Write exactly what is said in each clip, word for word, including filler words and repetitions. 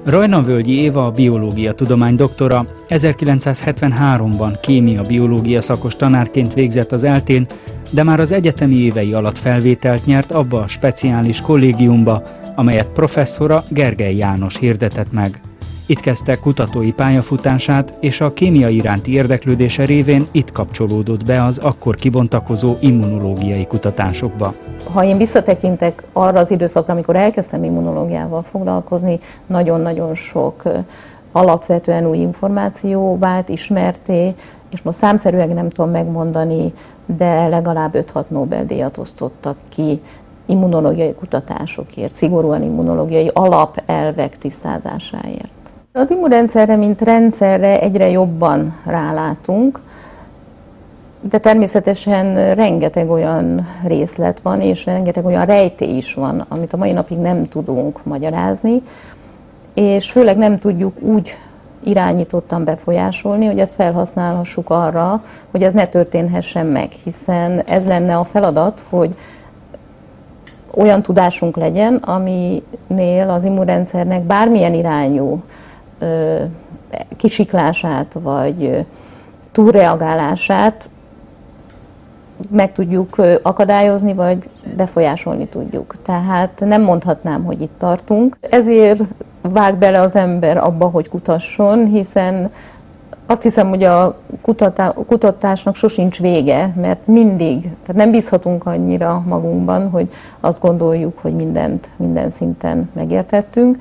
Rajna-Völgyi Éva a biológia tudomány doktora, ezerkilencszázhetvenháromban kémia-biológia szakos tanárként végzett az eltén, de már az egyetemi évei alatt felvételt nyert abba a speciális kollégiumba, amelyet professzora Gergely János hirdetett meg. Itt kezdte kutatói pályafutását, és a kémia iránti érdeklődése révén itt kapcsolódott be az akkor kibontakozó immunológiai kutatásokba. Ha én visszatekintek arra az időszakra, amikor elkezdtem immunológiával foglalkozni, nagyon-nagyon sok alapvetően új információ vált ismerté, és most számszerűen nem tudom megmondani, de legalább öt-hat Nobel-díjat osztottak ki immunológiai kutatásokért, szigorúan immunológiai alapelvek tisztázásáért. Az immunrendszerre, mint rendszerre egyre jobban rálátunk, de természetesen rengeteg olyan részlet van, és rengeteg olyan rejtély is van, amit a mai napig nem tudunk magyarázni, és főleg nem tudjuk úgy irányítottan befolyásolni, hogy ezt felhasználhassuk arra, hogy ez ne történhessen meg, hiszen ez lenne a feladat, hogy olyan tudásunk legyen, aminél az immunrendszernek bármilyen irányú ö, kisiklását vagy túlreagálását meg tudjuk akadályozni, vagy befolyásolni tudjuk. Tehát nem mondhatnám, hogy itt tartunk. Ezért vág bele az ember abba, hogy kutasson, hiszen azt hiszem, hogy a kutatásnak sosincs vége, mert mindig, tehát nem bízhatunk annyira magunkban, hogy azt gondoljuk, hogy mindent minden szinten megértettünk.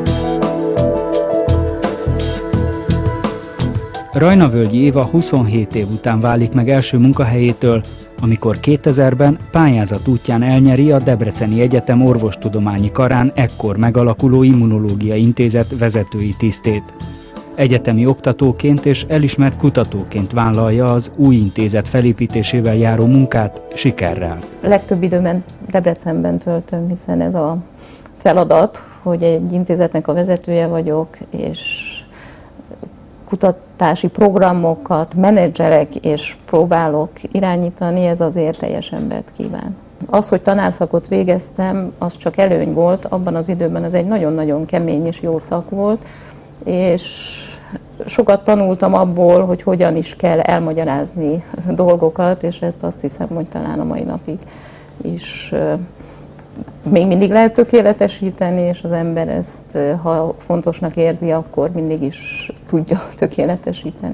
Rajna-Völgyi Éva huszonhét év után válik meg első munkahelyétől, amikor kétezerben pályázat útján elnyeri a Debreceni Egyetem orvostudományi karán ekkor megalakuló immunológiai intézet vezetői tisztét. Egyetemi oktatóként és elismert kutatóként vállalja az új intézet felépítésével járó munkát sikerrel. Legtöbb időben Debrecenben töltöm, hiszen ez a feladat, hogy egy intézetnek a vezetője vagyok, és kutatási programokat menedzselek és próbálok irányítani, ez azért teljes embert kíván. Az, hogy tanárszakot végeztem, az csak előny volt, abban az időben ez egy nagyon-nagyon kemény és jó szak volt, és sokat tanultam abból, hogy hogyan is kell elmagyarázni dolgokat, és ezt azt hiszem, hogy talán a mai napig is még mindig lehet tökéletesíteni, és az ember ezt, ha fontosnak érzi, akkor mindig is tudja tökéletesíteni.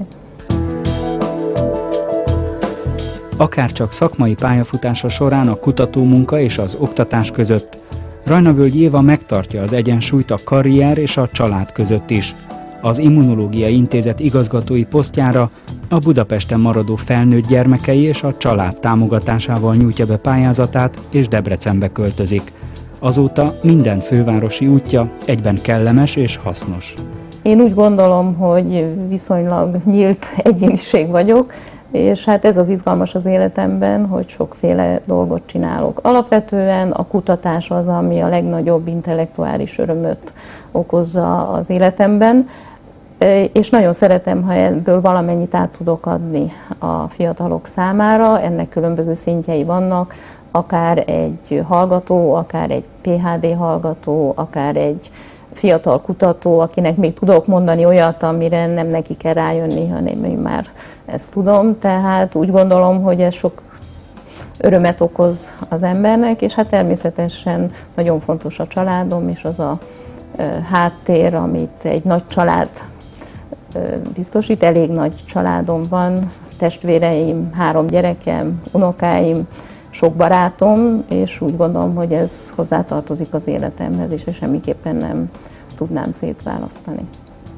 Akárcsak szakmai pályafutása során a kutatómunka és az oktatás között, Rajna-Völgyi Éva megtartja az egyensúlyt a karrier és a család között is. Az Immunológiai Intézet igazgatói posztjára a Budapesten maradó felnőtt gyermekei és a család támogatásával nyújtja be pályázatát, és Debrecenbe költözik. Azóta minden fővárosi útja egyben kellemes és hasznos. Én úgy gondolom, hogy viszonylag nyílt egyéniség vagyok, és hát ez az izgalmas az életemben, hogy sokféle dolgot csinálok. Alapvetően a kutatás az, ami a legnagyobb intellektuális örömöt okozza az életemben, és nagyon szeretem, ha ebből valamennyit át tudok adni a fiatalok számára. Ennek különböző szintjei vannak, akár egy hallgató, akár egy pé há dé hallgató, akár egy fiatal kutató, akinek még tudok mondani olyat, amire nem neki kell rájönni, hanem én már ezt tudom. Tehát úgy gondolom, hogy ez sok örömet okoz az embernek, és hát természetesen nagyon fontos a családom, és az a háttér, amit egy nagy család biztosít. Elég nagy családom van, testvéreim, három gyerekem, unokáim, sok barátom, és úgy gondolom, hogy ez hozzátartozik az életemhez, és semmiképpen nem tudnám szétválasztani.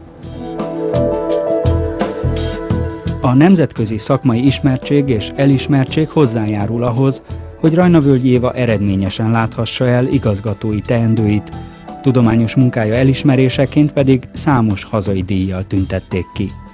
A nemzetközi szakmai ismertség és elismertség hozzájárul ahhoz, hogy Rajna-Völgyi Éva eredményesen láthassa el igazgatói teendőit, tudományos munkája elismeréseként pedig számos hazai díjjal tüntették ki.